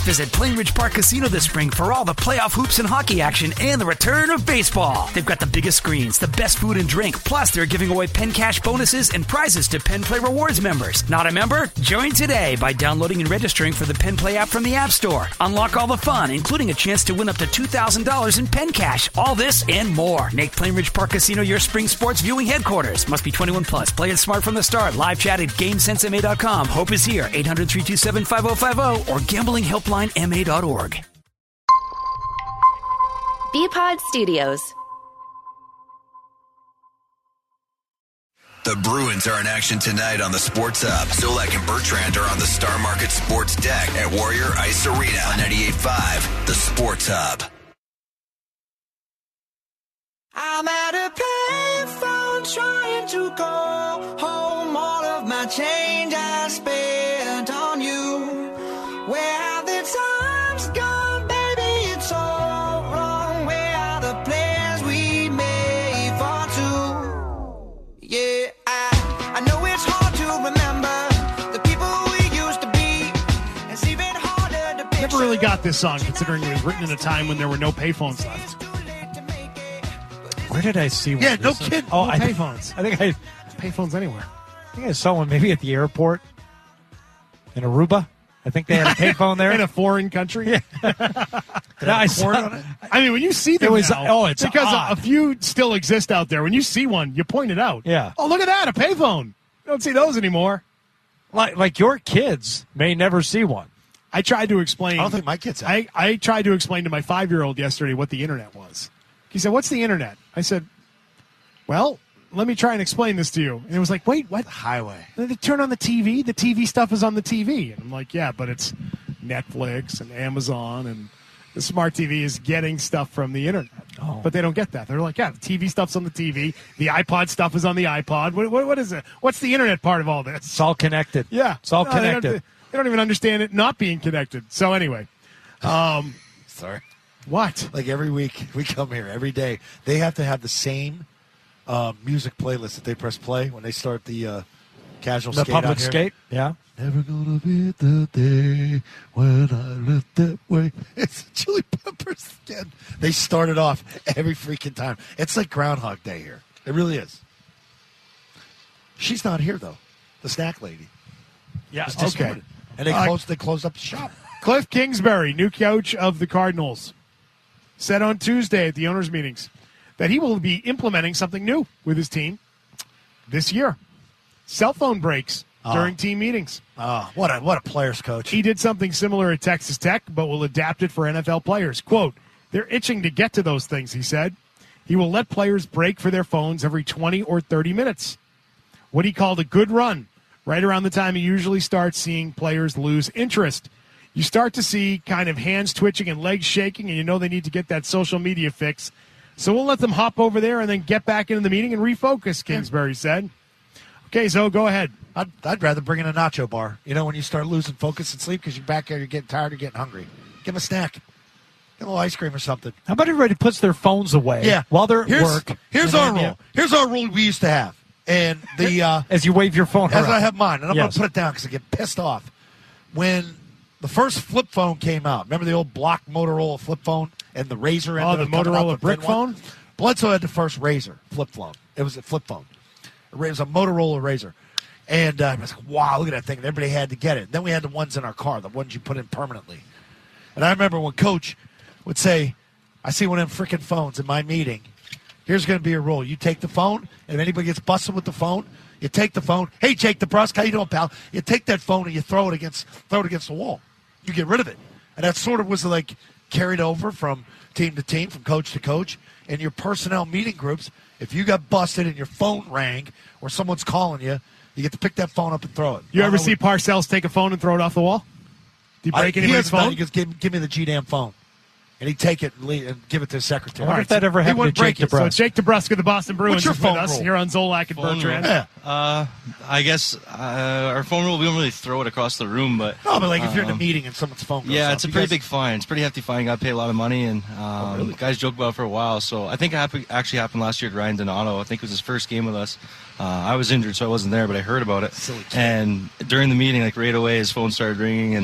Visit Plainridge Park Casino this spring for all the playoff hoops and hockey action and the return of baseball. They've got the biggest screens, the best food and drink, plus they're giving away Penn Cash bonuses and prizes to Penn Play Rewards members. Not a member? Join today by downloading and registering for the Penn Play app from the App Store. Unlock all the fun, including a chance to win up to $2,000 in Penn Cash. All this and more. Make Plainridge Park Casino your spring sports viewing headquarters. Must be 21 plus. Play it smart from the start. Live chat at GameSenseMA.com. Hope is here. 800-327-5050 or gamblinghelplinema.org. BPod Studios. The Bruins are in action tonight on the Sports Hub. Zolak and Bertrand are on the Star Market Sports Deck at Warrior Ice Arena on 98.5, the Sports Hub. I'm at a payphone trying to call home. All of my change I spent on you. Where have the times gone, baby? It's all wrong. Where are the plans we made for two? Yeah, I know it's hard to remember the people we used to be. It's even harder to picture. Never really got this song, considering it was written in a time when there were no payphones left. Where did I see one? Yeah, no kidding. Oh, no payphones. I think I payphones anywhere. I think I saw one maybe at the airport in Aruba. I think they had a payphone there. In a foreign country? Yeah. No, I mean, when you see them it's because odd. a few still exist out there. When you see one, you point it out. Yeah. Oh, look at that, a payphone. You don't see those anymore. Like your kids may never see one. I tried to explain. I don't think my kids have. I tried to explain to my 5-year-old yesterday what the internet was. He said, "What's the internet?" I said, "Well, let me try and explain this to you." And it was like, "Wait, what?" The highway. And they turn on the TV. The TV stuff is on the TV. And I'm like, "Yeah, but it's Netflix and Amazon, and the smart TV is getting stuff from the internet." Oh. But they don't get that. They're like, "Yeah, the TV stuff's on the TV. The iPod stuff is on the iPod. What is it? What's the internet part of all this?" It's all connected. Yeah. It's all No, connected. They don't even understand it not being connected. So anyway. Sorry. What? Like every week, we come here every day. They have to have the same music playlist that they press play when they start the casual The skate public out here. skate, yeah. Never gonna be the day when I live that way. It's Chili Peppers again. They start it off every freaking time. It's like Groundhog Day here. It really is. She's not here though. The snack lady. Yeah. It's disappointed. And they closed up the shop. Cliff Kingsbury, new coach of the Cardinals, said on Tuesday at the owners' meetings that he will be implementing something new with his team this year. Cell phone breaks during team meetings. Oh, what a players coach. He did something similar at Texas Tech, but will adapt it for NFL players. Quote, "They're itching to get to those things," he said. He will let players break for their phones every 20 or 30 minutes. What he called a good run, right around the time he usually starts seeing players lose interest. You start to see kind of hands twitching and legs shaking, and you know they need to get that social media fix. So we'll let them hop over there and then get back into the meeting and refocus, Kingsbury said. Okay, so go ahead. I'd rather bring in a nacho bar. You know, when you start losing focus and sleep because you're back there, you're getting tired, you're getting hungry. Give them a snack. Give them a little ice cream or something. How about everybody puts their phones away while they're at work? Here's our rule. Here's our rule we used to have. And the as you wave your phone as around. I have mine, and I'm going Yes. to put it down because I get pissed off. When the first flip phone came out, remember the old block Motorola flip phone and the Razor? Oh, the Motorola brick phone? Bledsoe had the first Razor flip phone. It was a flip phone. It was a Motorola Razor. And I was like, wow, look at that thing. And everybody had to get it. Then we had the ones in our car, the ones you put in permanently. And I remember when Coach would say, I see one of them freaking phones in my meeting. Here's going to be a rule. You take the phone, and if anybody gets busted with the phone, you take the phone. Hey, Jake DeBrusque, how you doing, pal? You take that phone and you throw it against the wall. You get rid of it. And that sort of was like carried over from team to team, from coach to coach. In your personnel meeting groups, if you got busted and your phone rang or someone's calling you, you get to pick that phone up and throw it. You ever see Parcells take a phone and throw it off the wall? Do you break anybody's phone? He goes, give me the G-damn phone. And he'd take it and give it to his secretary. I wonder if that ever happened to Jake DeBrusque. So Jake DeBrusque of the Boston Bruins What's your is with phone us rule? here on Zolak and Bertrand. Yeah. I guess our phone rule, we don't really throw it across the room, but... No, but like if you're in a meeting and someone's phone goes off, it's a pretty big fine. It's a pretty hefty fine. You got to pay a lot of money, and guys joke about it for a while. So I think it actually happened last year to Ryan Donato. I think it was his first game with us. I was injured, so I wasn't there, but I heard about it. And during the meeting, like right away, his phone started ringing, and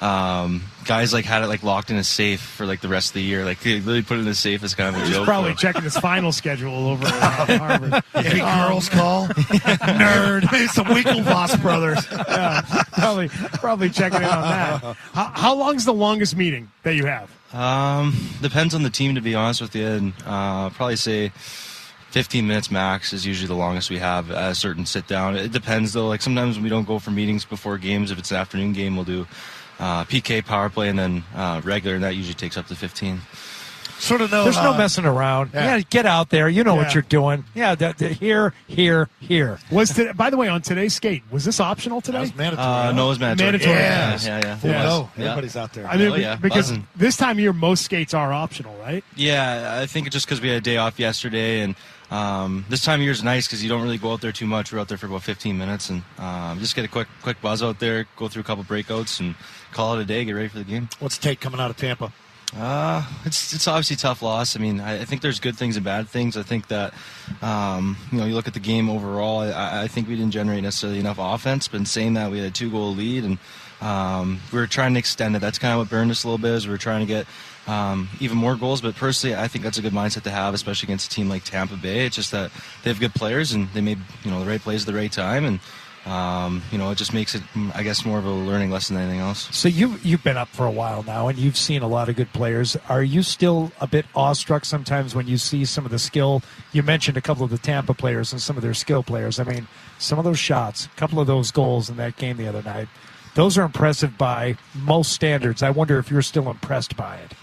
guys like had it like locked in a safe for like the rest of the year. Like they really put it in a safe as kind of a He's joke. probably though. checking his final schedule over at Harvard. Any girls call? Nerd. It's the Winklevoss brothers. Yeah, probably checking in on that. How long's the longest meeting that you have? Depends on the team, to be honest with you. And probably say 15 minutes max is usually the longest we have at a certain sit down. It depends though. Like sometimes we don't go for meetings before games. If it's an afternoon game, we'll do PK, power play, and then regular, and that usually takes up to 15. Sort of know. There's no messing around. Yeah, get out there. You know what you're doing. Yeah, here. Was today, by the way, on today's skate, was this optional today? That was mandatory. No, it was mandatory. Mandatory. Yeah. Full It was. go. Yeah. Everybody's out there. I mean, Oh, yeah. because Buzzing. this time of year, most skates are optional, right? Yeah, I think it's just because we had a day off yesterday, and this time of year is nice because you don't really go out there too much. We're out there for about 15 minutes, and just get a quick buzz out there, go through a couple breakouts, and call it a day. Get ready for the game. What's Tate coming out of Tampa? It's obviously a tough loss. I mean, I think there's good things and bad things. I think that you look at the game overall. I think we didn't generate necessarily enough offense. But in saying that, we had a 2-goal lead, and we were trying to extend it. That's kind of what burned us a little bit. Is we were trying to get even more goals. But personally, I think that's a good mindset to have, especially against a team like Tampa Bay. It's just that they have good players and they made the right plays at the right time, and it just makes it, I guess, more of a learning lesson than anything else. So you've been up for a while now, and you've seen a lot of good players. Are you still a bit awestruck sometimes when you see some of the skill? You mentioned a couple of the Tampa players and some of their skill players. I mean, some of those shots, a couple of those goals in that game the other night, those are impressive by most standards. I wonder if you're still impressed by it.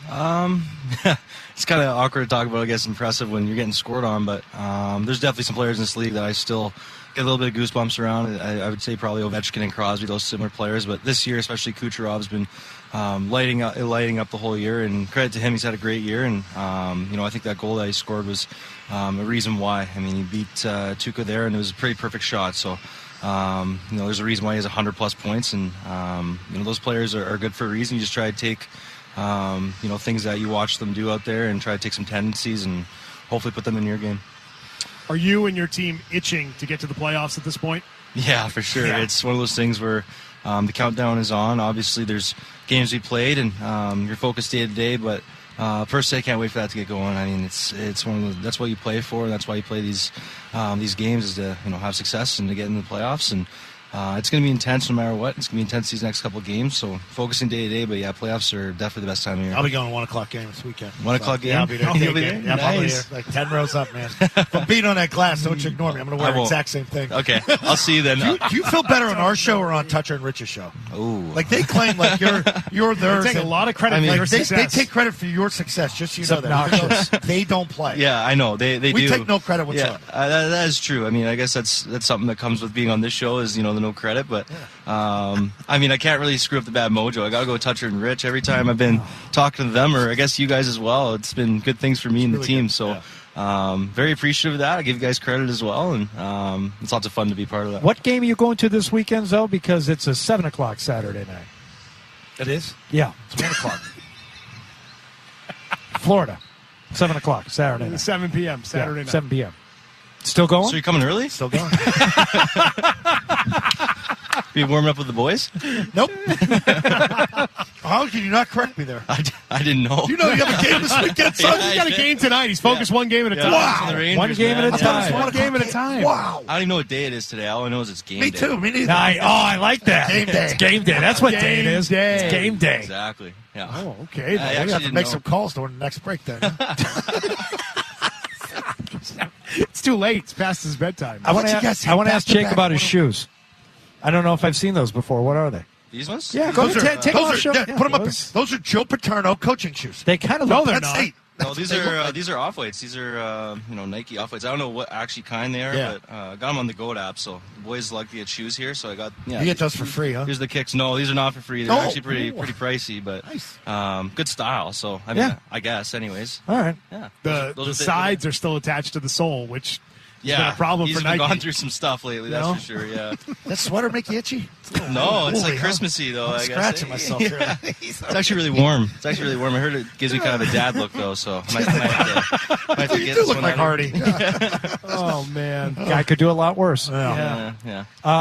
It's kind of awkward to talk about, I guess, impressive when you're getting scored on, but there's definitely some players in this league that I still get a little bit of goosebumps around. I would say probably Ovechkin and Crosby, those similar players, but this year, especially Kucherov's been lighting up the whole year, and credit to him, he's had a great year, and I think that goal that he scored was a reason why. I mean, he beat Tuukka there, and it was a pretty perfect shot, so there's a reason why he has 100+ points, and those players are good for a reason. You just try to take things that you watch them do out there and try to take some tendencies and hopefully put them in your game. Are you and your team itching to get to the playoffs at this point? Yeah, for sure. Yeah. It's one of those things where the countdown is on. Obviously, there's games we played, and you're focused day to day. But personally, I can't wait for that to get going. I mean, it's one of that's what you play for, and that's why you play these games, is to have success and to get into the playoffs. And it's going to be intense no matter what. It's going to be intense these next couple of games. So focusing day to day. But yeah, playoffs are definitely the best time of year. I'll be going to 1 o'clock game this weekend. 1 o'clock game? Yeah, I'll be there. You'll be there? Yeah, I'll be Nice. there. Like 10 rows up, man. If I'm beating on that glass, don't you ignore me. I'm going to wear I the won't. exact same thing. Okay, I'll see you then. Do you feel better on our show or on Toucher and Rich's show? Ooh. Like they claim like you're theirs. They take a lot of credit for Like your they success. take credit for your success, just so you It's know that. obnoxious. They don't play. Yeah, I know. They We do. take no credit Yeah, whatsoever. that is true. I mean, I guess that's something that comes with being on this show is the no credit. But I mean, I can't really screw up the bad mojo. I got to go Toucher and Rich every time I've been talking to them, or I guess you guys as well. It's been good things for me and the really team. good. So very appreciative of that. I give you guys credit as well, and it's lots of fun to be part of that. What game are you going to this weekend, though? Because it's a 7 o'clock Saturday night. It is. Yeah, It's 1 o'clock. Florida, 7 o'clock Saturday night. 7 p.m. Saturday Yeah, night. 7 p.m. Still going? So you're coming early? Still going. Be warming up with the boys? Nope. How can you not correct me there? I didn't know. You know you have a game this weekend, son. He's got a game tonight. He's focused one game at a time. Wow. The Rangers, One game man. at a time. One game at a time. Wow. I don't even know what day it is today. All I know is it's game Me day. too. Me neither. I like that. Game day. It's game day. That's what day it Game is. day. It's game day. Exactly. Yeah. Oh, okay. I We actually have to didn't make know. some calls during the next break then. It's too late. It's past his bedtime. I want you guys to I want to back ask to Jake back. about his shoes. I don't know if I've seen those before. What are they? These ones? Yeah, go Those ahead. are, Take them off. those Show. are, yeah, Yeah, put them up. those- Those are Joe Paterno coaching shoes. They kind of No, look. they're That's not. eight. No, these are off whites. These are Nike off whites. I don't know what actually kind they are, Yeah. but got them on the Goat app. So the boys like to get shoes here, so I got. Yeah, You get those for free, huh? Here's the kicks. No, these are not for free. They're Oh. actually pretty pricey, but Nice. good style. So I mean, Yeah. I guess, anyways. All right. Yeah. The Those are sides are still attached to the sole, which has been a problem he's for been Nike. gone through some stuff lately. That's No? for sure. Yeah. That sweater make you itchy? No, it's Holy like hell. Christmassy though. I'm I guess. scratching myself here. Yeah. It's actually really warm. It's actually really warm. I heard it gives me kind of a dad look though, so I might have to You get do this look one like out of- Hardy. Oh, man. Guy could do a lot worse. Yeah. Yeah.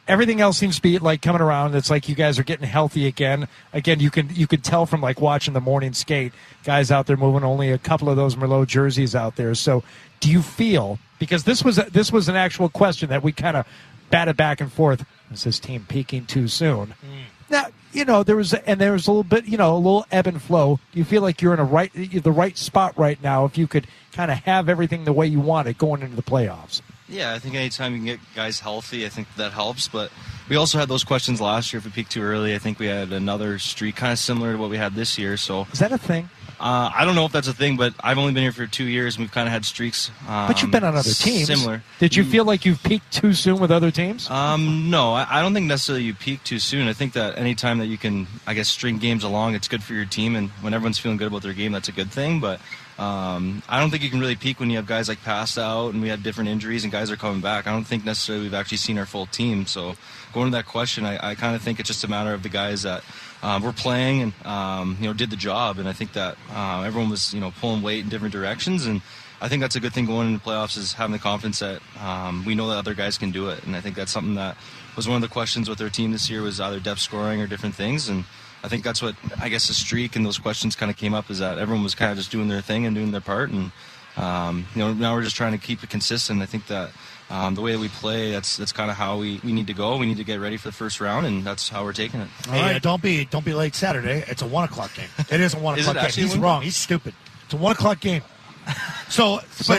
everything else seems to be like coming around. It's like you guys are getting healthy again. Again, you could tell from like watching the morning skate, guys out there moving. Only a couple of those Merlot jerseys out there. So, do you feel, because this was an actual question that we kind of batted back and forth? Is this team peaking too soon? Now, there was a little bit, a little ebb and flow. Do you feel like you're in the right spot right now? If you could kind of have everything the way you want it going into the playoffs. Yeah, I think anytime you can get guys healthy, I think that helps. But we also had those questions last year. If we peaked too early, I think we had another streak kind of similar to what we had this year. So is that a thing? I don't know if that's a thing, but I've only been here for 2 years, and we've kind of had streaks. But you've been on other teams. Similar. Did you feel like you've peaked too soon with other teams? No, I don't think necessarily you peak too soon. I think that any time that you can, I guess, string games along, it's good for your team. And when everyone's feeling good about their game, that's a good thing. But I don't think you can really peak when you have guys like passed out and we had different injuries and guys are coming back. I don't think necessarily we've actually seen our full team. So going to that question, I kind of think it's just a matter of the guys that were playing and did the job. And I think that everyone was pulling weight in different directions. And I think that's a good thing going into the playoffs, is having the confidence that we know that other guys can do it. And I think that's something that was one of the questions with their team this year, was either depth scoring or different things. And I think that's what, I guess, the streak and those questions kind of came up, is that everyone was kind of just doing their thing and doing their part. And, now we're just trying to keep it consistent. I think that the way that we play, that's kind of how we need to go. We need to get ready for the first round, and that's how we're taking it. Hey, don't be late Saturday. It's a 1 o'clock game. It is a 1 o'clock game. He's wrong. He's stupid. It's a 1 o'clock game. So,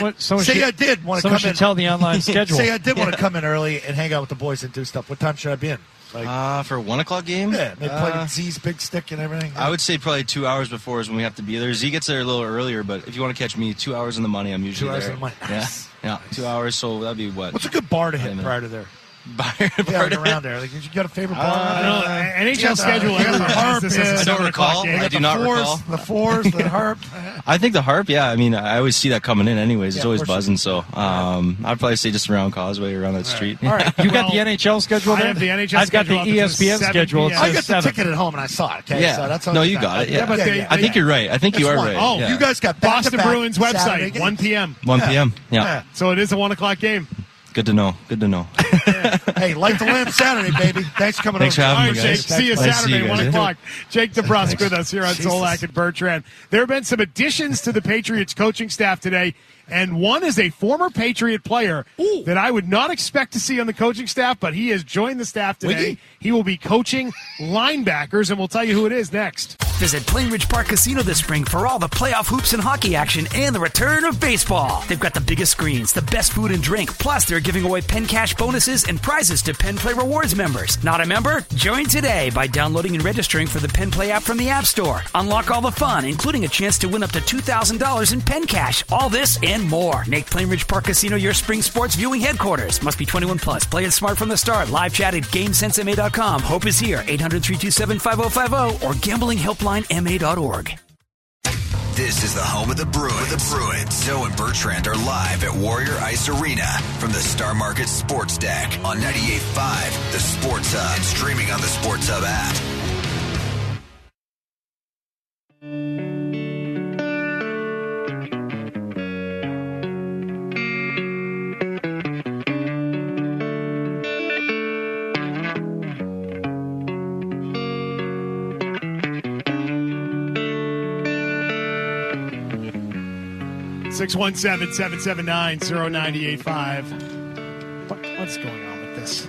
I did want to come in. Tell the online schedule. Say I did want to come in early and hang out with the boys and do stuff. What time should I be in? For a 1 o'clock game? Yeah, they play with Z's big stick and everything. I would say probably 2 hours before is when we have to be there. Z gets there a little earlier, but if you want to catch me, 2 hours in the money, I'm usually 2 hours there. in the money. Nice. Yeah, 2 hours, so that'd be what? What's a good bar to hit prior to there? Around there. Like, you got a favorite bar? NHL schedule. I don't recall. I do not recall. The fours, the harp. I think the harp, yeah. I mean, I always see that coming in anyways. It's always buzzing. So I'd probably say just around Causeway, around that street. All right. You got the NHL schedule I there? have the NHL I've got the ESPN schedule. I got the ticket at home and I saw it. Okay? Yeah. So that's no, you got it. Yeah. I think you're right. I think you are right. Oh, you guys got Boston Bruins website, 1 p.m. 1 p.m. Yeah. So it is a 1 o'clock game. Good to know. Hey, light the lamp Saturday, baby. Thanks for coming Thanks over. for having All me, right, guys. Jake. See you Nice to Saturday, see you 1 guys. o'clock. Jake DeBrusk with us here on Solak and Bertrand. There have been some additions to the Patriots coaching staff today, and one is a former Patriot player that I would not expect to see on the coaching staff, but he has joined the staff today. Wiggy? He will be coaching linebackers, and we'll tell you who it is next. Visit Plainridge Park Casino this spring for all the playoff hoops and hockey action and the return of baseball. They've got the biggest screens, the best food and drink, plus they're giving away Penn Cash bonuses and prizes to Penn Play Rewards members. Not a member? Join today by downloading and registering for the Penn Play app from the App Store. Unlock all the fun, including a chance to win up to $2,000 in Penn Cash. All this and more. Make Plainridge Park Casino your spring sports viewing headquarters. Must be 21 plus. Play it smart from the start. Live chat at GameSenseMA.com. Hope is here. 800-327-5050 or gamblinghelplinema.org. This is the home of the Bruins. Zoe and Bertrand are live at Warrior Ice Arena from the Star Market Sports Deck on 98.5, the Sports Hub, and streaming on the Sports Hub app. Six 617-779-0985. What's going on with this?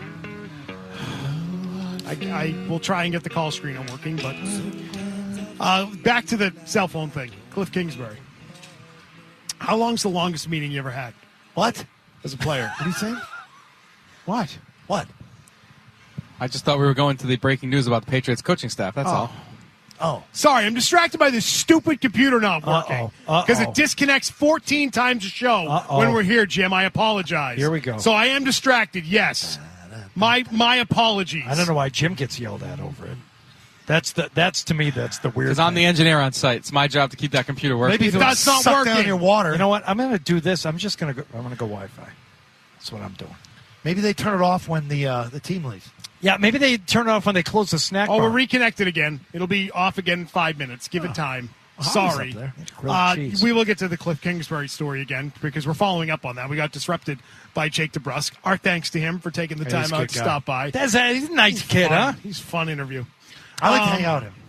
I will try and get the call screen working, but back to the cell phone thing. Cliff Kingsbury. How long's the longest meeting you ever had? What? As a player? What are you saying? What? What? I just thought we were going to the breaking news about the Patriots coaching staff. That's all. Oh. Sorry, I'm distracted by this stupid computer not working. Because it disconnects 14 times a show when we're here, Jim. I apologize. Here we go. So I am distracted, yes. My apologies. I don't know why Jim gets yelled at over it. That's to me that's the weird. Because I'm the engineer on site. It's my job to keep that computer working. Maybe That's not suck working. down your water. You know what? I'm going to do this. I'm just going to go. I'm going to go Wi-Fi. That's what I'm doing. Maybe they turn it off when the team leaves. Yeah, maybe they turn it off when they close the snack Oh, bar. we're reconnected again. It'll be off again in 5 minutes. Give it time. Sorry. up there. Grilled cheese. We will get to the Cliff Kingsbury story again because we're following up on that. We got disrupted by Jake DeBrusk. Our thanks to him for taking the Hey, time he's a out good to guy. stop by. He's a nice kid, Fun. huh? He's a fun interview. I like to hang out with him.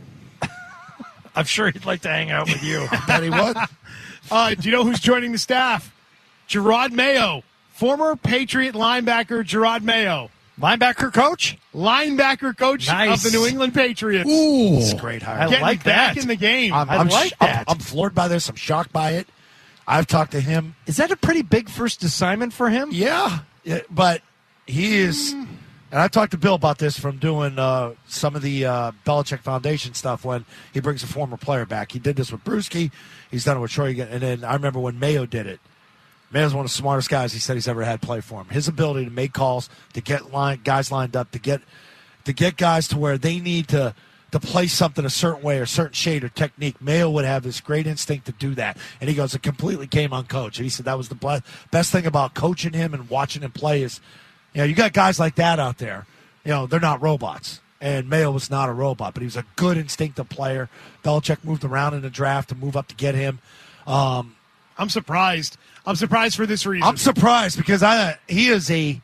I'm sure he'd like to hang out with you. Bet he would. Do you know who's joining the staff? Gerard Mayo, former Patriot linebacker Gerard Mayo. Linebacker coach? Linebacker coach Nice. of the New England Patriots. Ooh, it's a great hire. I Getting like back that. in the game. I like that. I'm floored by this. I'm shocked by it. I've talked to him. Is that a pretty big first assignment for him? Yeah, but he is. And I've talked to Bill about this from doing some of the Belichick Foundation stuff when he brings a former player back. He did this with Brewski. He's done it with Troy. And then I remember when Mayo did it. Mayo's one of the smartest guys he said he's ever had play for him. His ability to make calls, to get guys lined up, to get guys to where they need to play something a certain way or a certain shade or technique. Mayo would have this great instinct to do that. And he goes, it completely came on coach. And he said that was the best thing about coaching him and watching him play is, you got guys like that out there. They're not robots. And Mayo was not a robot, but he was a good instinctive player. Belichick moved around in the draft to move up to get him. I'm surprised. I'm surprised for this reason. I'm surprised because he's an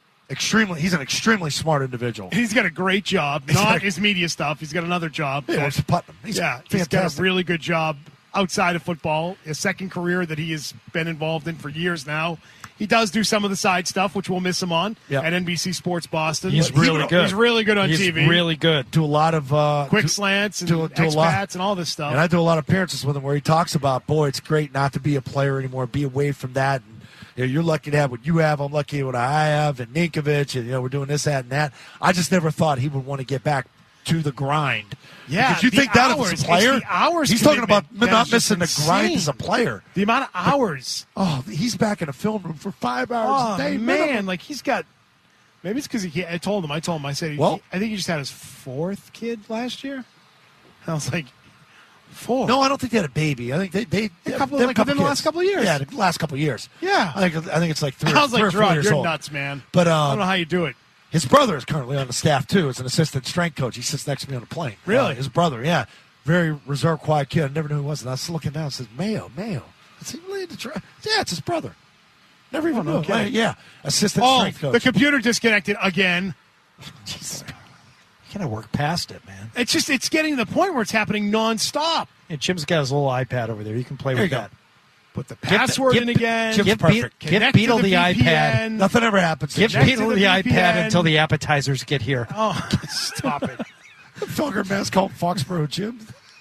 extremely smart individual. He's got a great job. Not his media stuff. He's got another job. He works for Putnam. He's He's got fantastic. a really good job outside of football. A second career that he has been involved in for years now. He does do some of the side stuff, which we'll miss him on at NBC Sports Boston. He's really good. He's really good on He's TV. really good. Do a lot of quick slants and expats and all this stuff. And I do a lot of appearances with him where he talks about, boy, it's great not to be a player anymore, be away from that. And, you're lucky to have what you have. I'm lucky what I have, and Ninkovich, and we're doing this, that, and that. I just never thought he would want to get back to the grind. Yeah, because you the think that hours. as a player, It's the hours he's talking commitment about that not is just missing the grind insane. as a player. The amount of hours. Oh, he's back in a film room for 5 hours a day. man, minimum. like he's got. Maybe it's because I told him. I said, Well- I think he just had his fourth kid last year. I was like, 4. No, I don't think they had a baby. I think they A couple- they have like within the kids. last couple of years. Yeah, the last couple of years. Yeah. I think it's like 3 I was like, or 4 Gerard, years you're old. nuts, man. But I don't know how you do it. his brother is currently on the staff too as an assistant strength coach. He sits next to me on the plane. Really? His brother, yeah, very reserved, quiet kid. I never knew who he was. And I was looking down and says, Mayo. I said, yeah, it's his brother. Never even knew. okay. Yeah, assistant Oh, strength coach. the computer disconnected again. Jesus. You gotta work past it, man. It's getting to the point where it's happening nonstop. And Jim's got his little iPad over there. You can play There with you go. that. Put the password in again. Jim's Give perfect. Connect Beetle to the iPad. VPN. Nothing ever happens. Give Connect Beetle to the the iPad VPN. until the appetizers get here. Oh, stop it. Felger Mass called Foxborough Jim.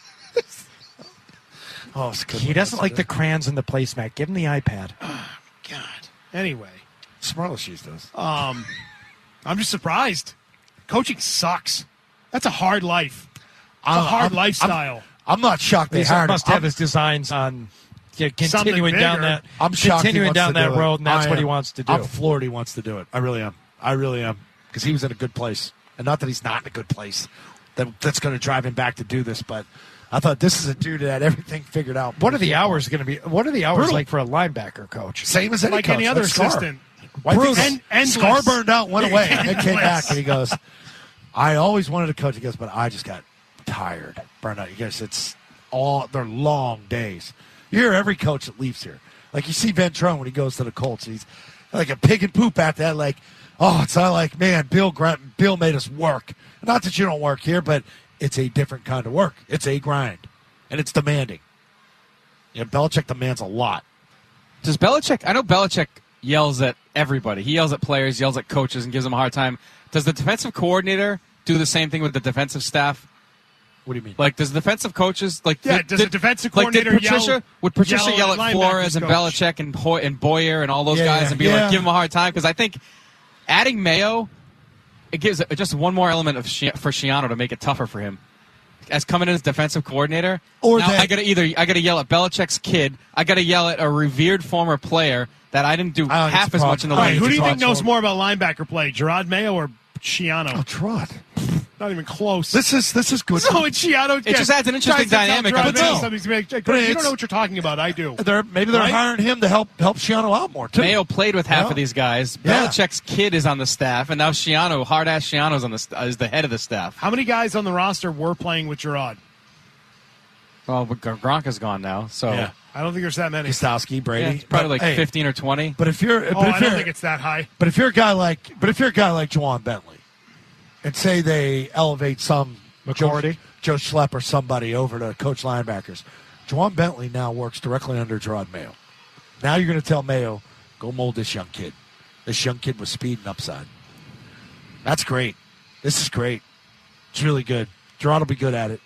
Oh, it's good. He doesn't like the crayons and the placemat. Give him the iPad. God. Anyway, Smarless Shoes does. I'm just surprised. Coaching sucks. That's a hard life. It's a hard lifestyle. I'm not shocked they He hired must him. have his designs on continuing Something down bigger. that. I'm shocked. Continuing he wants down to that do it. road, and that's I what he am. wants to do. I'm floored he wants to do it. I really am. Because he was in a good place. And not that he's not in a good place. That's going to drive him back to do this. But I thought this is a dude that had everything figured out. What are the hours going to be? What are the hours Brutal. like for a linebacker coach? Same as any Like coach, any other like Scar. assistant. Why think Brutal. Endless. Scar burned out, went away, and then came Endless. back, and he goes, I always wanted to coach. He goes, but I just got tired, burned out. He goes, they're long days. You hear every coach that leaves here. Like you see Ventrone when he goes to the Colts. He's like a pig and poop after that. Like, it's not like, man, Bill made us work. Not that you don't work here, but it's a different kind of work. It's a grind, and it's demanding. Belichick demands a lot. Does Belichick? I know Belichick yells at everybody. He yells at players, yells at coaches, and gives them a hard time. Does the defensive coordinator do the same thing with the defensive staff? What do you mean? Like, does the defensive coordinator does the defensive coordinator would Patricia yell at at Flores and linebackers coach? Belichick and Boyer and all those guys and be yeah. like, give him a hard time? Because I think adding Mayo, it gives just one more element for Schiano to make it tougher for him. As coming in as defensive coordinator, Or now that- I gotta yell at Belichick's kid. I gotta yell at a revered former player that I didn't do I don't think half it's as a much in the All right, league. who do you as think knows Rod. more about linebacker play, Gerard Mayo or Schiano? Trot. Not even close. This is good. No, it's Schiano. It just adds an interesting dynamic of the team. You don't know what you're talking about. I do. Maybe they're Right? hiring him to help Schiano out more too. Mayo played with half Yeah. of these guys. Yeah. Belichick's kid is on the staff, and now Schiano, hard-ass Schiano's is the head of the staff. How many guys on the roster were playing with Gerard? Well, but Gronk is gone now, so Yeah. I don't think there's that many. Gostowski, Brady, yeah, it's probably But, hey, 15 or 20. But if you're, Oh, but if I you're, don't think it's that high. but if you're a guy like Juwan Bentley, and say they elevate some McCourty? Joe Schlepp or somebody over to coach linebackers, Juwan Bentley now works directly under Gerard Mayo. Now you're going to tell Mayo, go mold this young kid. This young kid with speed and upside. That's great. This is great. It's really good. Gerard will be good at it.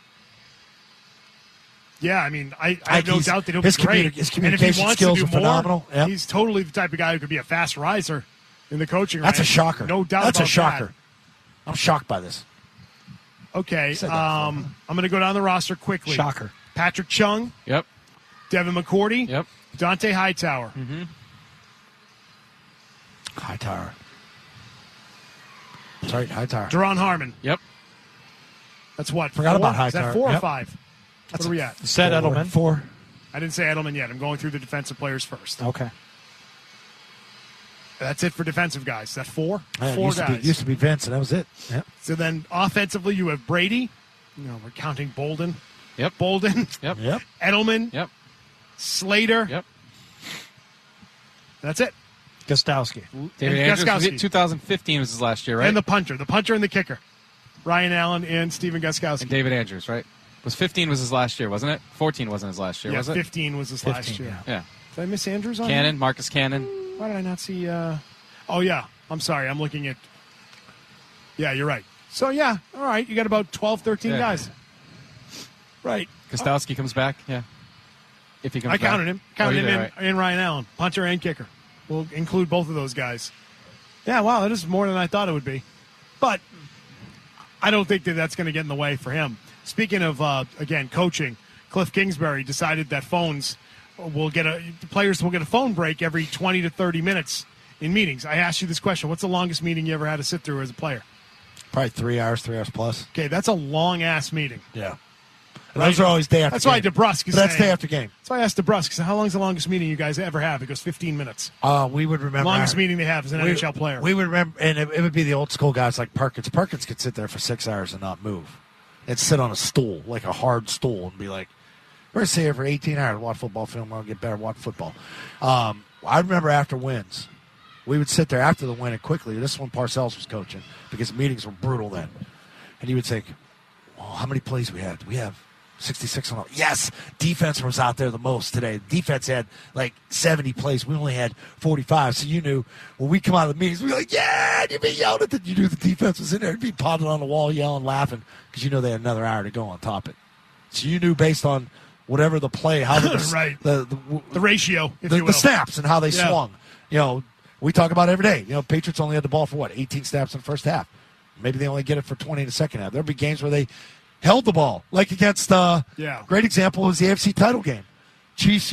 Yeah, I mean, I have no doubt that he'll be his great. his And if he communication wants skills to are do more, phenomenal. Yep. he's totally the type of guy who could be a fast riser in the coaching That's a ranks. shocker. No doubt That's about a shocker. that. I'm shocked by this. Okay, Said that I'm going to go down the roster quickly. Shocker. Patrick Chung, Yep. Devin McCourty, Yep. Dante Hightower. Hightower. That's right, Hightower. Duron Harmon. Yep. That's what? Forgot four? about Is that Hightower. 4 or Yep. 5? What are we at? Said Edelman. 4. I didn't say Edelman yet. I'm going through the defensive players first. Okay. That's it for defensive guys. Is that 4? Yeah, 4 used guys. used to be Vince, and that was it. Yep. So then offensively, you have Brady. We're counting Bolden. Yep. Bolden. Yep. Yep. Edelman. Yep. Slater. Yep. That's it. Gostowski. David And Andrews. Gostkowski. 2015 was his last year, right? And the punter and the kicker. Ryan Allen and Steven Gostkowski. And David Andrews, right? 15 was his last year, wasn't it? 14 wasn't his last year, Yeah, was it? 15 was his last 15, year. Yeah. Did I miss Andrews on Cannon, Marcus Cannon. here? Why did I not see? Oh, yeah. I'm sorry. I'm looking at. Yeah, you're right. So, yeah. All right. You got about 12, 13 Yeah. guys. Right. Kostowski comes back, yeah. If he comes I back. counted him. Oh, Counted you him did, in, right. in Ryan Allen. Punter and kicker. We'll include both of those guys. Yeah, wow. That is more than I thought it would be. But I don't think that that's going to get in the way for him. Speaking of, again, coaching, Cliff Kingsbury decided that players will get a phone break every 20 to 30 minutes in meetings. I asked you this question. What's the longest meeting you ever had to sit through as a player? Probably 3 hours plus. Okay, that's a long-ass meeting. Yeah. And those are always day after That's game. why DeBrusque is But that's saying- day after game. That's why I asked DeBrusque, how long is the longest meeting you guys ever have? He goes 15 minutes. We would remember. Longest meeting they have as an NHL player. We would remember, and it would be the old school guys like Perkins. Perkins could sit there for 6 hours and not move. And sit on a stool, like a hard stool, and be like, we're going to sit here for 18 hours, watch football film, I'll get better, watch football. I remember after wins, we would sit there after the win and quickly, this is when Parcells was coaching, because meetings were brutal then. And he would think, well, how many plays we had? We have 66 on all. Yes, defense was out there the most today. Defense had like 70 plays. We only had 45. So you knew when we come out of the meetings, we'd be like, yeah, and you'd be yelling at it. You knew the defense was in there. You'd be pounding on the wall, yelling, laughing, because you know they had another hour to go on top of it. So you knew based on whatever the play, how Right. the ratio, if you will. the snaps and how they Yeah. swung. You know, we talk about it every day. You know, Patriots only had the ball for 18 snaps in the first half. Maybe they only get it for 20 in the second half. There'll be games where they held the ball, like against. Great example was the AFC title game. Chiefs,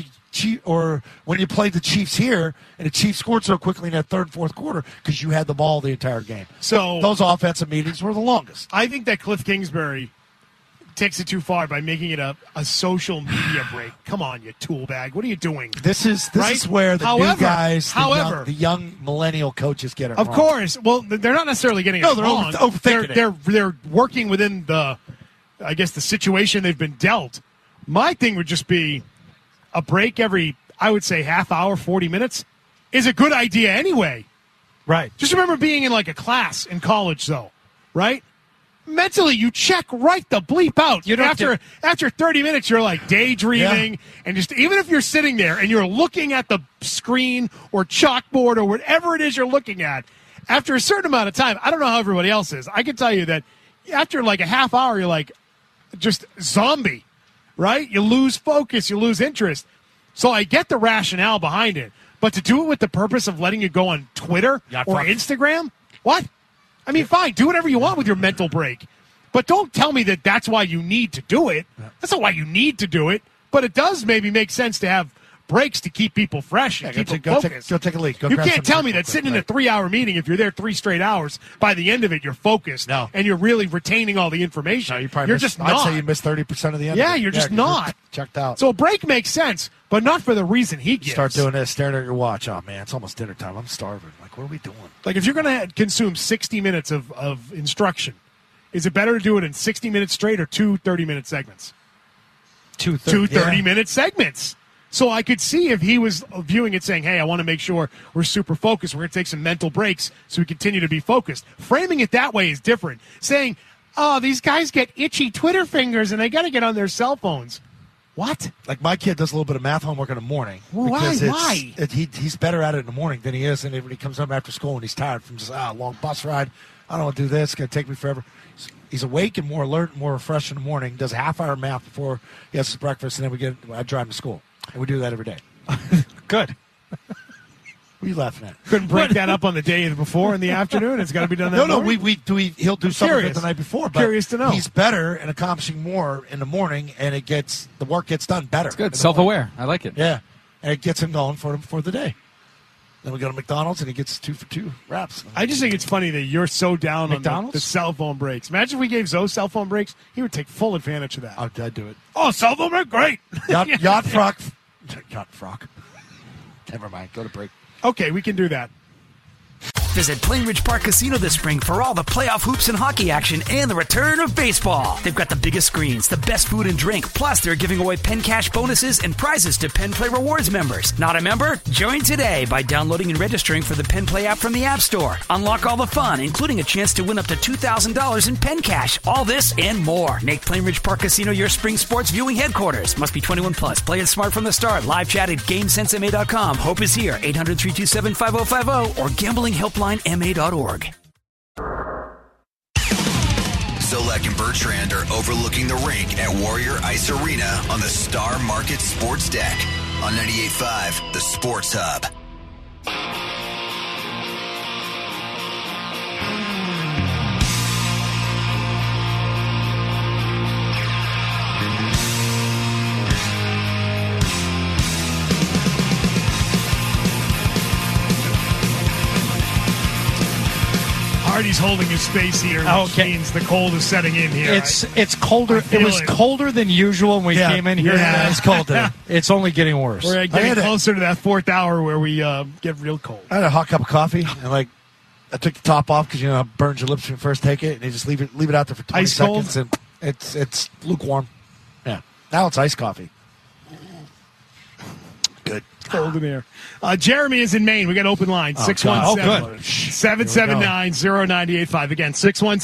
or when you played the Chiefs here, and the Chiefs scored so quickly in that third and fourth quarter because you had the ball the entire game. So those offensive meetings were the longest. I think that Cliff Kingsbury takes it too far by making it a social media break. Come on, you tool bag. What are you doing? This is Right? where the new However- guys, however- the young millennial coaches get it Of wrong. course. Well, they're not necessarily getting No, it they're wrong. overthinking it. They're working within the situation they've been dealt. My thing would just be a break every, I would say, half hour, 40 minutes is a good idea anyway. Right. Just remember being in like a class in college, though, right? Mentally, you check right the bleep out. You don't After 30 minutes, you're like daydreaming, and just even if you're sitting there and you're looking at the screen or chalkboard or whatever it is you're looking at, after a certain amount of time, I don't know how everybody else is. I can tell you that after like a half hour, you're like just zombie, right? You lose focus, you lose interest. So I get the rationale behind it, but to do it with the purpose of letting you go on Twitter or Instagram, what? I mean, fine, do whatever you want with your mental break, but don't tell me that that's why you need to do it. That's not why you need to do it, but it does maybe make sense to have breaks to keep people fresh and keep them focused. Go take a leak. Go You grab can't some tell me drink that real sitting in a quick. 3-hour meeting, if you're there 3 straight hours, by the end of it, you're focused and you're really retaining all the information. No, you probably you're missed, just not. I'd say you missed 30% of the end. Yeah, of it. you're just 'cause not. checked out. So a break makes sense, but not for the reason he gives. Start doing this, staring at your watch. Oh man, it's almost dinner time. I'm starving. Like, what are we doing? Like, if you're going to consume 60 minutes of instruction, is it better to do it in 60 minutes straight or 2 30-minute segments? two 30-minute segments. So I could see if he was viewing it saying, hey, I want to make sure we're super focused. We're going to take some mental breaks so we continue to be focused. Framing it that way is different. Saying, oh, these guys get itchy Twitter fingers and they got to get on their cell phones. What? Like my kid does a little bit of math homework in the morning. Well, why? He's better at it in the morning than he is when he comes home after school and he's tired from just a long bus ride. I don't want to do this. It's going to take me forever. He's awake and more alert and more refreshed in the morning. Does a half-hour math before he has his breakfast, and then I drive him to school. And we do that every day. Good. What are you laughing at? Couldn't break that up on the day before in the afternoon. It's got to be done that morning? He'll do some of it the night before. But Curious to know. He's better and accomplishing more in the morning, and the work gets done better. It's good. Self-aware. I like it. Yeah. And it gets him going for the day. Then we go to McDonald's, and he gets 2 for 2 wraps. I just think it's funny that you're so down on the cell phone breaks. Imagine if we gave Zoe cell phone breaks. He would take full advantage of that. I'd do it. Oh, cell phone break? Great. Yacht frock. Never mind. Go to break. Okay, we can do that. Visit Plainridge Park Casino this spring for all the playoff hoops and hockey action and the return of baseball. They've got the biggest screens, the best food and drink, plus they're giving away Penn Cash bonuses and prizes to Penn Play Rewards members. Not a member? Join today by downloading and registering for the Penn Play app from the App Store. Unlock all the fun, including a chance to win up to $2,000 in Penn Cash. All this and more. Make Plainridge Park Casino your spring sports viewing headquarters. Must be 21 plus. Play it smart from the start. Live chat at GameSenseMA.com. Hope is here. 800-327-5050 or gamblinghelplinema.org. Zolak and Bertrand are overlooking the rink at Warrior Ice Arena on the Star Market Sports Deck on 98.5 The Sports Hub. Hardy's holding his space here, which means the cold is setting in here. It's colder. It was colder than usual when we came in here. Yeah, it's cold today. It's only getting worse. We're getting closer to that fourth hour where we get real cold. I had a hot cup of coffee, and I took the top off because it burns your lips when you first take it, and you just leave it out there for 20 seconds, and it's lukewarm. Yeah, now it's iced coffee. Good. Cold in here. Jeremy is in Maine. We got open line. 617-779-0985. Again,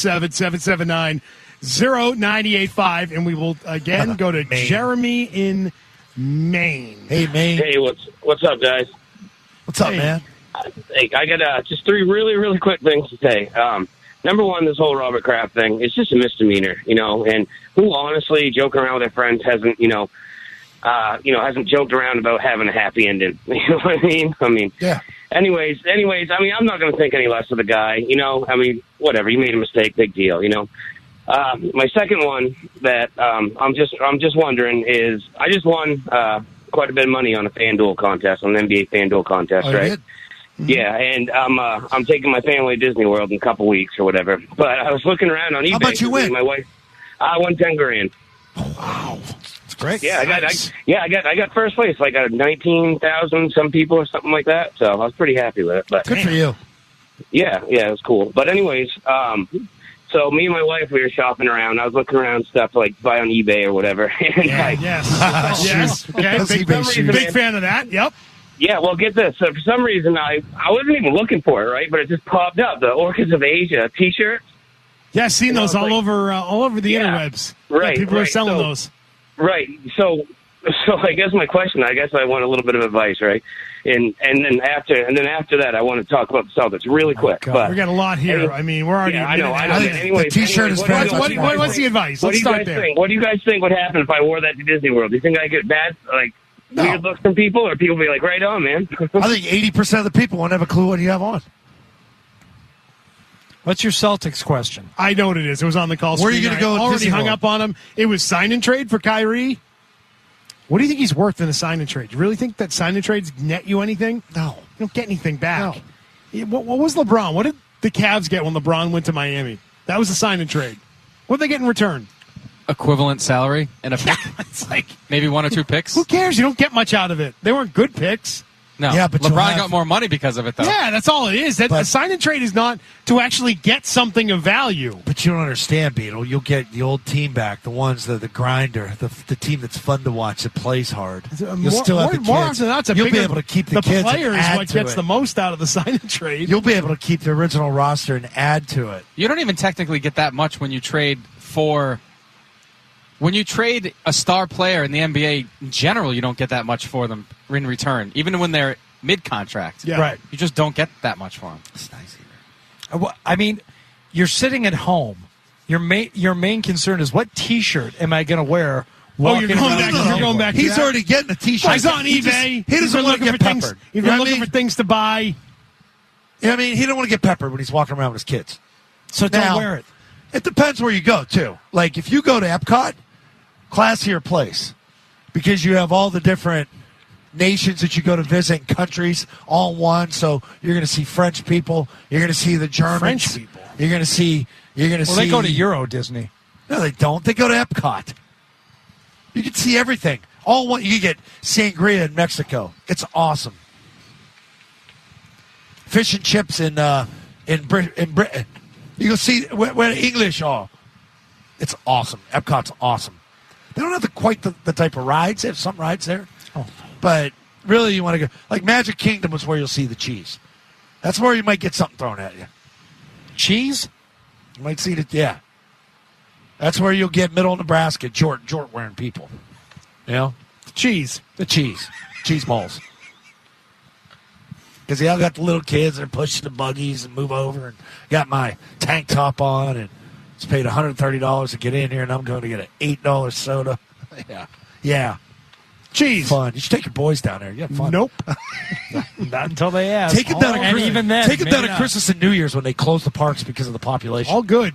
617-779-0985. And we will again go to Jeremy in Maine. Hey, Maine. Hey, what's up, guys? What's up, man? Hey, I got just 3 really, really quick things to say. Number one, this whole Robert Kraft thing, it's just a misdemeanor, and who honestly, joking around with their friends, hasn't joked around about having a happy ending. You know what I mean? Yeah. Anyways, I'm not going to think any less of the guy, whatever, you made a mistake, big deal, My second one that I'm just wondering is I just won quite a bit of money on a FanDuel contest, on an NBA FanDuel contest, right? Did? Mm-hmm. Yeah, and I'm taking my family to Disney World in a couple weeks or whatever. But I was looking around on eBay. How much you win? My wife, I won $10,000. Oh, wow. That's great. Yeah, I got first place. Like 19,000 some people or something like that. So I was pretty happy with it. But good for you. Yeah, it was cool. But anyways, so me and my wife, we were shopping around. I was looking around stuff to buy on eBay or whatever. And yes. Okay. Big fan of that. Yep. Yeah, well, get this. So for some reason, I wasn't even looking for it, right? But it just popped up. The Orchids of Asia T-shirt. Yeah, I've seen those all over the interwebs. Right. Yeah, people are selling those. Right. So I guess my question, I want a little bit of advice, right? And then after that, I want to talk about the Celtics really quick. But we got a lot here. Anyway, I mean, we're already. Yeah, I know. The T-shirt is fantastic. What's the advice? Let's start there. What do you guys think would happen if I wore that to Disney World? Do you think I get bad, weird looks from people, or people be like, right on, man? I think 80% of the people won't have a clue what you have on. What's your Celtics question? I know what it is. It was on the call screen. Where are you going to go? Already hung up on him. It was sign and trade for Kyrie. What do you think he's worth in a sign and trade? You really think that sign and trades net you anything? No. You don't get anything back. No. What was LeBron? What did the Cavs get when LeBron went to Miami? That was a sign and trade. What did they get in return? Equivalent salary and a pick. It's like maybe 1 or 2 picks. Who cares? You don't get much out of it. They weren't good picks. No. Yeah, but you'll LeBron have- got more money because of it, though. Yeah, that's all it is. That But- a sign and trade is not to actually get something of value. But you don't understand, Beetle. You'll get the old team back, the ones that the grinder, the team that's fun to watch, that plays hard. You'll still have the kids. More often than not, it's a You'll bigger, be able to keep the kids and player is add what to gets it. the most out of the sign and trade. You'll be able to keep the original roster and add to it. You don't even technically get that much when you trade for. When you trade a star player in the NBA, in general, you don't get that much for them in return, even when they're mid-contract. Yeah. Right. You just don't get that much for them. It's nice I mean, you're sitting at home. Your main concern is what T-shirt am I going to wear? Oh, you're walking going around back. the You're driveway? going back. to He's that. already getting a T-shirt. I was on He eBay. he doesn't want to get things. peppered. You've You know been what I looking mean? for things to buy. Yeah, I mean, he don't want to get peppered when he's walking around with his kids. So Now, don't wear it. It depends where you go, too. Like, if you go to Epcot, classier place, because you have all the different nations that you go to visit, and countries, all in one. So you're going to see French people. You're going to see the Germans. French people. You're going to see. Well, they go to Euro Disney. No, they don't. They go to Epcot. You can see everything. All one. You get sangria in Mexico. It's awesome. Fish and chips in Britain. You can see where English are. It's awesome. Epcot's awesome. They don't have quite the type of rides. They have some rides there. Oh. But really, you want to go. Like Magic Kingdom is where you'll see the cheese. That's where you might get something thrown at you. Cheese? You might see it, yeah. That's where you'll get middle Nebraska, jort wearing people. You know? Cheese. The cheese. Cheese malls. Because they all got the little kids that are pushing the buggies and move over, and got my tank top on, and it's paid $130 to get in here, and I'm going to get an $8 soda. Yeah. Yeah. Cheese. Fun. You should take your boys down there. You have fun. Nope. Not until they ask. Take it down at and Christmas. even then, Take it down maybe at not. Christmas and New Year's when they close the parks because of the population. All good.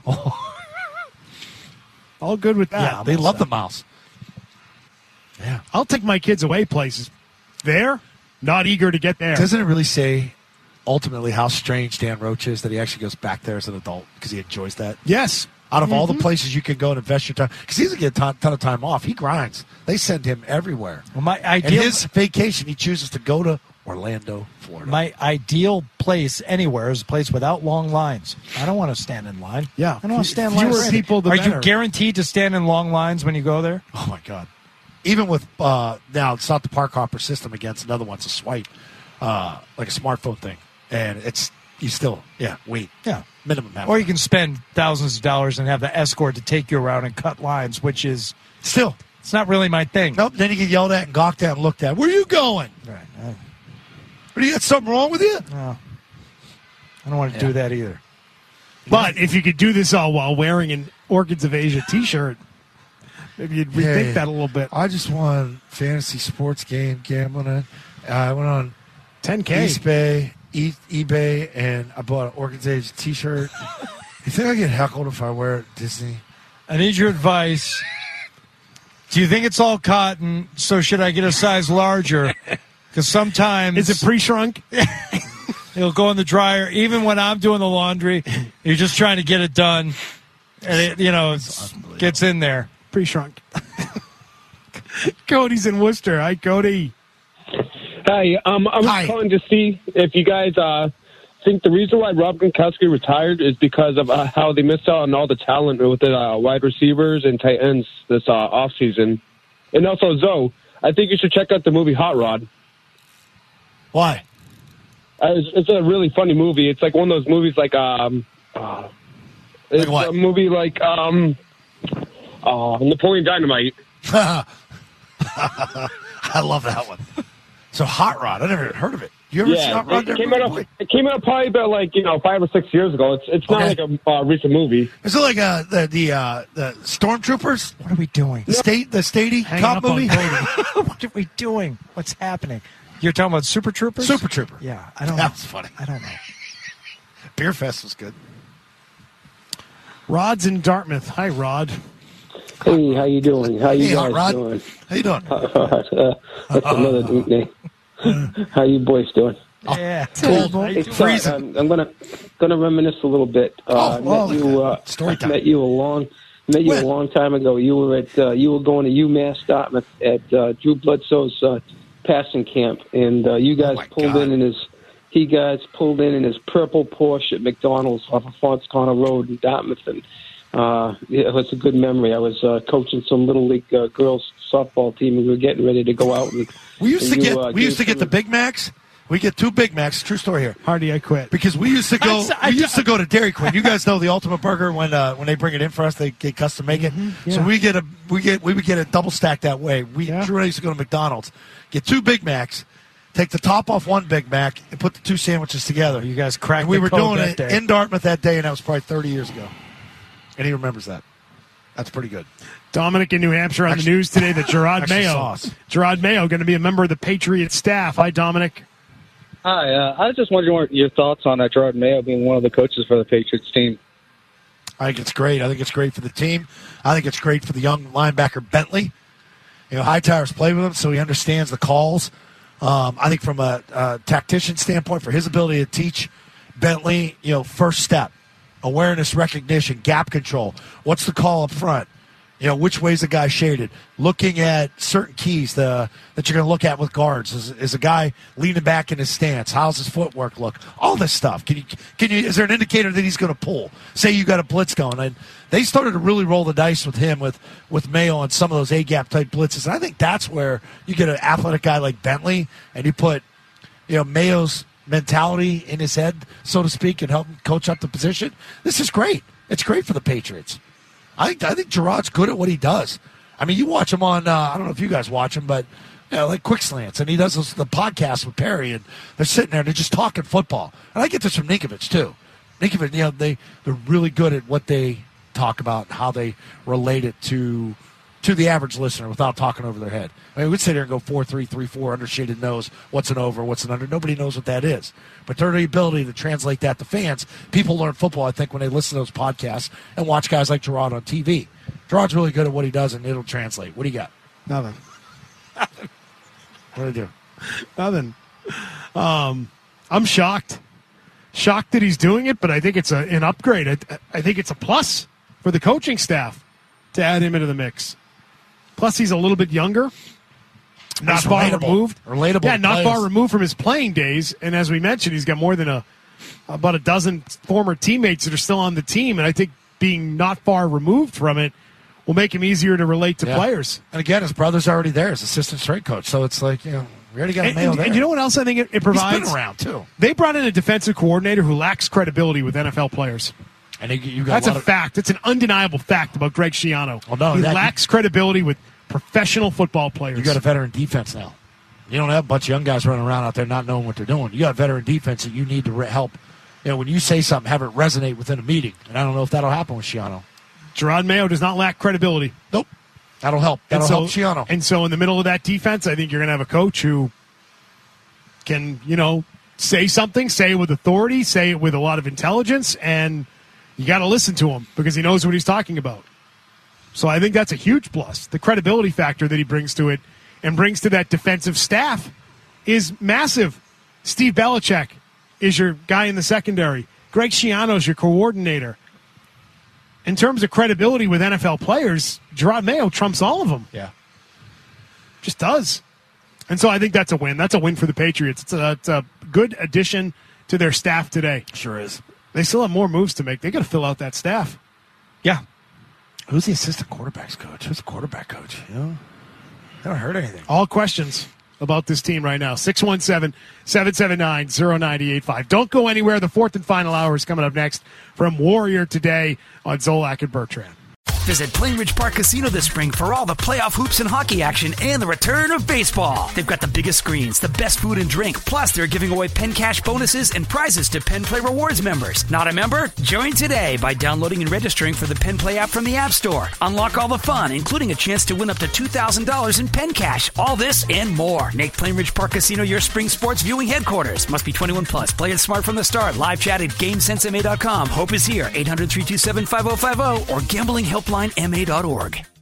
All good with that. Yeah, they love the mouse. Yeah. I'll take my kids away places. There, not eager to get there. Doesn't it really say ultimately how strange Dan Roach is that he actually goes back there as an adult because he enjoys that? Yes. Out of all the places you can go and invest your time, because he doesn't get a ton of time off. He grinds. They send him everywhere. Well, my And ideal, his vacation, he chooses to go to Orlando, Florida. my ideal place anywhere is a place without long lines. I don't want to stand in line. Yeah. I don't want to stand in Fewer line. people, the Are better. you guaranteed to stand in long lines when you go there? Oh, my God. Even with, now, it's not the park hopper system against another one. It's a swipe, like a smartphone thing. And you still, wait. Yeah. Minimum half. Or you can spend thousands of dollars and have the escort to take you around and cut lines, which is Still. it's not really my thing. Nope. Then you get yelled at and gawked at and looked at. Where are you going? Right. What, you got something wrong with you? I don't want to do that either. But if you could do this all while wearing an Orchids of Asia T-shirt, maybe you'd rethink that a little bit. I just won fantasy sports game gambling. I went on 10K. eBay, and I bought an Orchids Age T-shirt. You think I get heckled if I wear it at Disney? I need your advice. Do you think it's all cotton? So should I get a size larger? Because sometimes Is it pre-shrunk? it'll go in the dryer. Even when I'm doing the laundry, you're just trying to get it done, and it gets in there. Pre-shrunk. Cody's in Worcester. Hi, Cody. Hi, I was calling to see if you guys think the reason why Rob Gronkowski retired is because of how they missed out on all the talent with the wide receivers and tight ends this offseason. And also, Zoe, I think you should check out the movie Hot Rod. Why? It's a really funny movie. It's like one of those movies like it's what? a movie like Napoleon Dynamite. I love that one. So Hot Rod, I never heard of it. You ever see Hot Rod? It came out probably about 5 or 6 years ago. It's not like a recent movie. Is it like the Stormtroopers? What are we doing? The Statey Hanging cop up on movie? Cody. What are we doing? What's happening? You're talking about Super Troopers? Super Trooper. Yeah, I don't know. That was funny. I don't know. Beer Fest was good. Rod's in Dartmouth. Hi, Rod. Hey, how you doing? How you Hey, Hot guys Rod. doing? How you doing? That's another nickname. How you boys doing? Yeah. It's, I'm gonna reminisce a little bit. Story time. Met you a long time ago. You were at you were going to UMass Dartmouth at Drew Bledsoe's passing camp, and you guys pulled in his purple Porsche at McDonald's off of Fons Connor Road in Dartmouth, and it was a good memory. I was coaching some little league girls softball team, and we were getting ready to go out. And we used to get the Big Macs. We get 2 Big Macs. True story here. Hardy, I quit because we used to go. We used to go to Dairy Queen. You guys know the Ultimate Burger when they bring it in for us, they custom make it. Yeah. So we would get a double stack that way. Drew used to go to McDonald's, get 2 Big Macs, take the top off 1 Big Mac, and put the 2 sandwiches together. You guys cracked. We were doing it in Dartmouth that day, and that was probably 30 years ago. And he remembers that. That's pretty good. Dominic in New Hampshire on the news today that Gerard Mayo going to be a member of the Patriots staff. Hi, Dominic. Hi, I was just wondering what your thoughts on Gerard Mayo being one of the coaches for the Patriots team. I think it's great. I think it's great for the team. I think it's great for the young linebacker Bentley. Hightower's played with him, so he understands the calls. I think from a tactician standpoint, for his ability to teach Bentley, first step, awareness, recognition, gap control. What's the call up front? Which way's the guy shaded? Looking at certain keys that you're going to look at with guards. Is a guy leaning back in his stance? How's his footwork look? All this stuff. Can you? Is there an indicator that he's going to pull? Say you got a blitz going, and they started to really roll the dice with him with Mayo on some of those A-gap type blitzes. And I think that's where you get an athletic guy like Bentley, and you put Mayo's mentality in his head, so to speak, and help him coach up the position. This is great. It's great for the Patriots. I think Gerard's good at what he does. I mean, you watch him on, I don't know if you guys watch him, but like Quick Slants, and he does the podcast with Perry, and they're sitting there and they're just talking football. And I get this from Ninkovich, too. Ninkovich, they're really good at what they talk about and how they relate it to the average listener without talking over their head. I mean, we'd sit here and go 4-3, 3-4, undershaded nose, what's an over, what's an under. Nobody knows what that is. But their ability to translate that to fans, people learn football, I think, when they listen to those podcasts and watch guys like Gerard on TV. Gerard's really good at what he does, and it'll translate. What do you got? Nothing. What do you do? Nothing. I'm shocked. Shocked that he's doing it, but I think it's an upgrade. I think it's a plus for the coaching staff to add him into the mix. Plus, he's a little bit younger. Not far removed. Relatable. Yeah, not far removed from his playing days. And as we mentioned, he's got more than about a dozen former teammates that are still on the team. And I think being not far removed from it will make him easier to relate to players. And again, his brother's already there as assistant strength coach. So it's like, we already got a Mayo there. And you know what else I think it provides? He's been around, too. They brought in a defensive coordinator who lacks credibility with NFL players. And you got That's a fact. It's an undeniable fact about Greg Schiano. Well, no, he lacks credibility with professional football players. You got a veteran defense now. You don't have a bunch of young guys running around out there not knowing what they're doing. You got a veteran defense that you need to help. When you say something, have it resonate within a meeting. And I don't know if that'll happen with Schiano. Gerard Mayo does not lack credibility. Nope. That'll help. That'll help Schiano. And so in the middle of that defense, I think you're going to have a coach who can, say something, say it with authority, say it with a lot of intelligence, and you got to listen to him because he knows what he's talking about. So I think that's a huge plus. The credibility factor that he brings to it and brings to that defensive staff is massive. Steve Belichick is your guy in the secondary. Greg Schiano is your coordinator. In terms of credibility with NFL players, Gerard Mayo trumps all of them. Yeah. Just does. And so I think that's a win. That's a win for the Patriots. It's a good addition to their staff today. Sure is. They still have more moves to make. They got to fill out that staff. Yeah. Who's the assistant quarterbacks coach? Who's the quarterback coach? I haven't heard anything. All questions about this team right now. 617-779-0985. Don't go anywhere. The fourth and final hour is coming up next from Warrior Today on Zolak and Bertrand. Visit Plainridge Park Casino this spring for all the playoff hoops and hockey action and the return of baseball. They've got the biggest screens, the best food and drink, plus they're giving away Penn Cash bonuses and prizes to Penn Play Rewards members. Not a member? Join today by downloading and registering for the Penn Play app from the App Store. Unlock all the fun, including a chance to win up to $2,000 in Penn Cash. All this and more. Make Plainridge Park Casino your spring sports viewing headquarters. Must be 21 plus. Play it smart from the start. Live chat at GameSenseMA.com. Hope is here. 800-327-5050 or gamblinghelplinema.org.